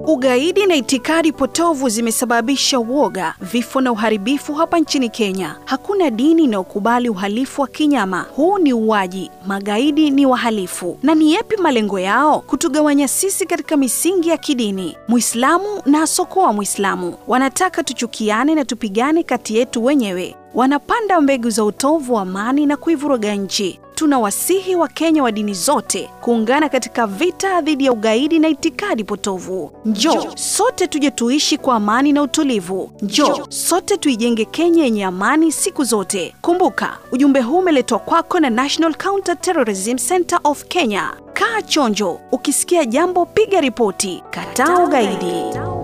Ugaidi na itikadi potovu zimesababisha uoga, vifo na uharibifu hapa nchini Kenya. Hakuna dini inayokubali uhalifu wa kinyama. Huu ni uwaji. Magaidi ni wahalifu. Na ni yapi malengo yao? Kutugawanya sisi katika misingi ya kidini. Muislamu na asokuwa Muislamu. Wanataka tuchukiane na tupigane kati yetu wenyewe. Wanapanda mbegu za utovu wa amani na kuivuruga nchi. Tunawasihi wa Kenya wa dini zote kuungana katika vita dhidi ya ugaidi na itikadi potovu. Njoo sote tuje tuishi kwa amani na utulivu. Njoo sote tuijenge Kenya yenye amani siku zote. Kumbuka, ujumbe huu umeletwa kwako na National Counter Terrorism Center of Kenya. Kaa chonjo, ukisikia jambo piga ripoti. Kataa ugaidi.